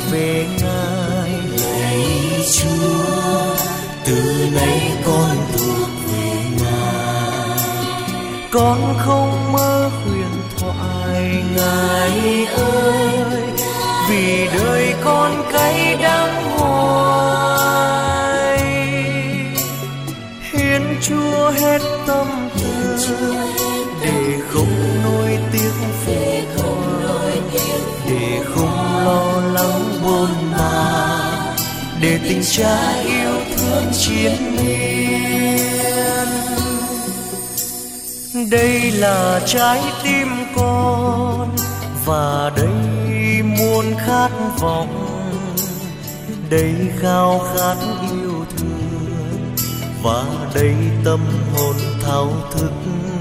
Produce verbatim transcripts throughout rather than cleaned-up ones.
về Ngài. Lạy Chúa, từ nay con thuộc về Ngài. Con không mơ huyền thoại Ngài ơi, vì đời con cay đắng hoài. Hiến Chúa hết tâm tư, để không nối tiếc về con, để không lo lắng bôn ba, để tình Cha yêu thương chiến miên. Đây là trái tim con, và đây muôn khát vọng. Đây khao khát yêu thương, và đây tâm hồn thao thức.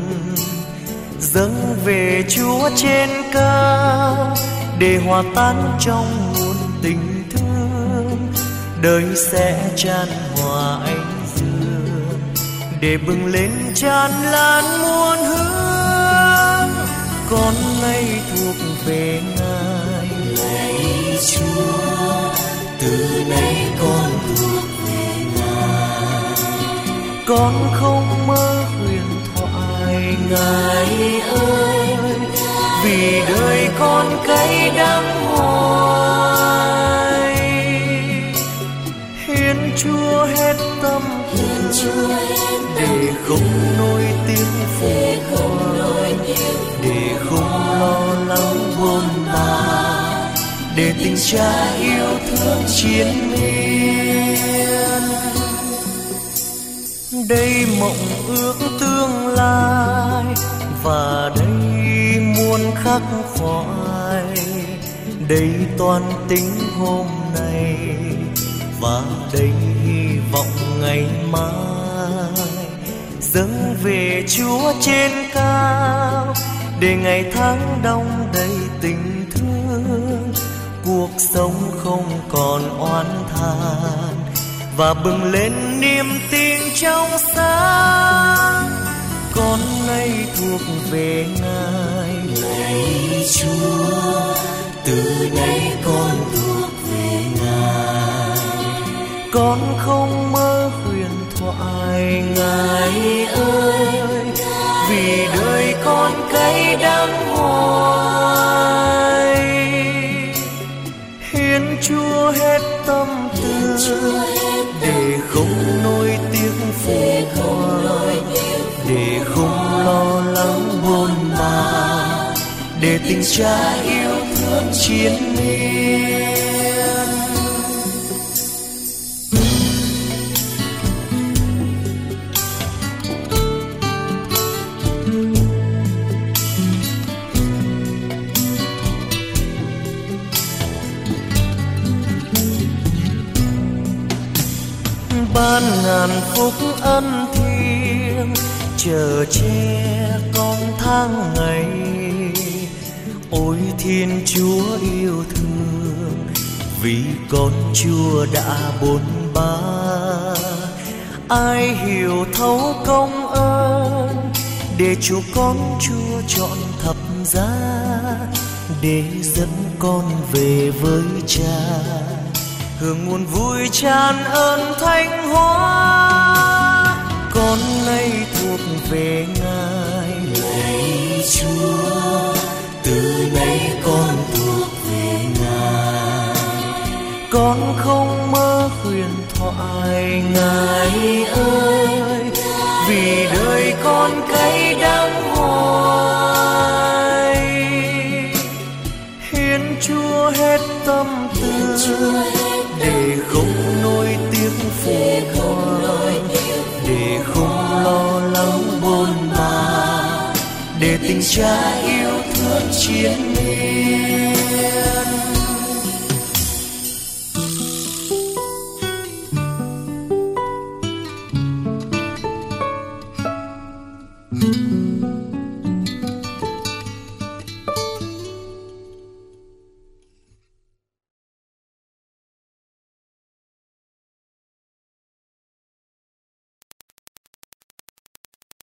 Dâng về Chúa trên cao, để hòa tan trong muôn tình thương. Đời sẽ chan hòa ánh dương, để bừng lên tràn lan muôn hương. Con nay thuộc về Ngài. Lạy Chúa, từ nay con thuộc về Ngài. Con không mơ huyền thoại Ngài ơi, vì đời con cay đắng hoài. Hiến Chúa hết tâm tư, để không nối tiếc về con, để không lo lắng bôn ba, để tình Cha yêu thương chiến miên. Đây mộng ước tương lai, và đây muôn khắc khoải. Đây toàn tính hôm nay, và đây hy vọng ngày mai. Dâng về Chúa trên cao, để ngày tháng đong đầy tình thương. Cuộc sống không còn oán than, và bừng lên niềm tin trong sáng. Con nay thuộc về Ngài. Lạy Chúa, từ nay con thuộc về Ngài. Con không mơ huyền thoại Ngài ơi, vì đời con cay đắng hoài. Hiến Chúa hết tâm tư, để không nối tiếc về con, để không lo lắng bôn ba, để tình Cha yêu thương chiến miên. Ban ngàn phúc ân thiêng, chờ che con tháng ngày. Ôi Thiên Chúa yêu thương, vì con Chúa đã bôn ba. Ai hiểu thấu công ơn, để Chúa con Chúa chọn thập giá, để dẫn con về với Cha, hưởng nguồn vui tràn ơn thanh hóa. Con nay thuộc về Ngài. Lạy Chúa, từ nay con thuộc về Ngài. Con không mơ huyền thoại Ngài ơi, vì đời con cay đắng hoài. Hiến Chúa hết tâm tư, để không nối tiếc về con, để không lo lắng bôn ba, để tình Cha yêu thương chiến miên.